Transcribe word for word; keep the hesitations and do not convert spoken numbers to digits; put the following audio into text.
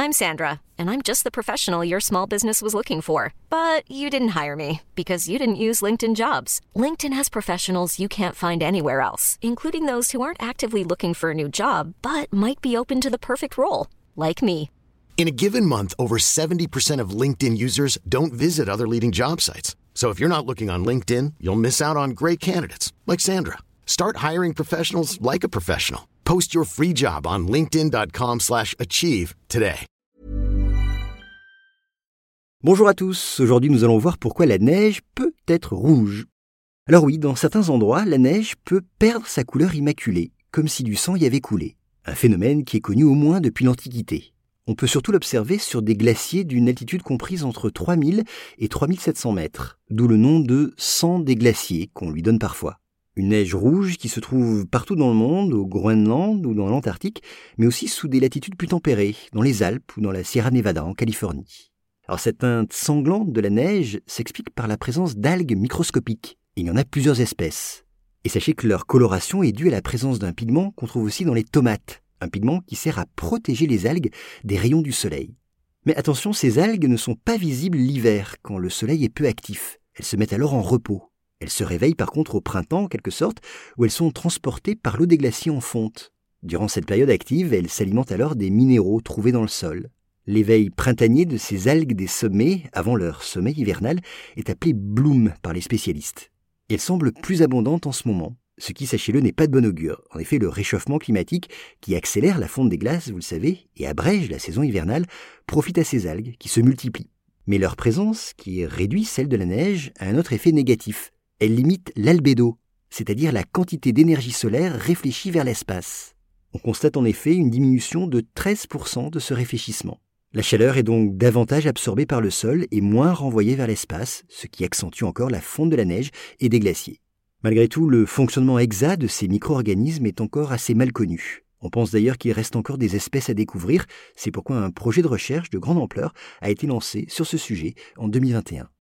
I'm Sandra, and I'm just the professional your small business was looking for. But you didn't hire me because you didn't use LinkedIn Jobs. LinkedIn has professionals you can't find anywhere else, including those who aren't actively looking for a new job, but might be open to the perfect role, like me. In a given month, over seventy percent of LinkedIn users don't visit other leading job sites. So if you're not looking on LinkedIn, you'll miss out on great candidates like Sandra. Start hiring professionals like a professional. Post your free job on linkedin.com slash achieve today. Bonjour à tous, aujourd'hui nous allons voir pourquoi la neige peut être rouge. Alors oui, dans certains endroits, la neige peut perdre sa couleur immaculée, comme si du sang y avait coulé. Un phénomène qui est connu au moins depuis l'Antiquité. On peut surtout l'observer sur des glaciers d'une altitude comprise entre trois mille et trois mille sept cents mètres, d'où le nom de sang des glaciers qu'on lui donne parfois. Une neige rouge qui se trouve partout dans le monde, au Groenland ou dans l'Antarctique, mais aussi sous des latitudes plus tempérées, dans les Alpes ou dans la Sierra Nevada en Californie. Alors cette teinte sanglante de la neige s'explique par la présence d'algues microscopiques. Il y en a plusieurs espèces. Et sachez que leur coloration est due à la présence d'un pigment qu'on trouve aussi dans les tomates. Un pigment qui sert à protéger les algues des rayons du soleil. Mais attention, ces algues ne sont pas visibles l'hiver, quand le soleil est peu actif. Elles se mettent alors en repos. Elles se réveillent par contre au printemps, en quelque sorte, où elles sont transportées par l'eau des glaciers en fonte. Durant cette période active, elles s'alimentent alors des minéraux trouvés dans le sol. L'éveil printanier de ces algues des sommets, avant leur sommeil hivernal, est appelé bloom par les spécialistes. Et elles semblent plus abondantes en ce moment. Ce qui, sachez-le, n'est pas de bon augure. En effet, le réchauffement climatique, qui accélère la fonte des glaces, vous le savez, et abrège la saison hivernale, profite à ces algues qui se multiplient. Mais leur présence, qui réduit celle de la neige, a un autre effet négatif. Elle limite l'albédo, c'est-à-dire la quantité d'énergie solaire réfléchie vers l'espace. On constate en effet une diminution de treize pour cent de ce réfléchissement. La chaleur est donc davantage absorbée par le sol et moins renvoyée vers l'espace, ce qui accentue encore la fonte de la neige et des glaciers. Malgré tout, le fonctionnement exact de ces micro-organismes est encore assez mal connu. On pense d'ailleurs qu'il reste encore des espèces à découvrir, c'est pourquoi un projet de recherche de grande ampleur a été lancé sur ce sujet en deux mille vingt et un.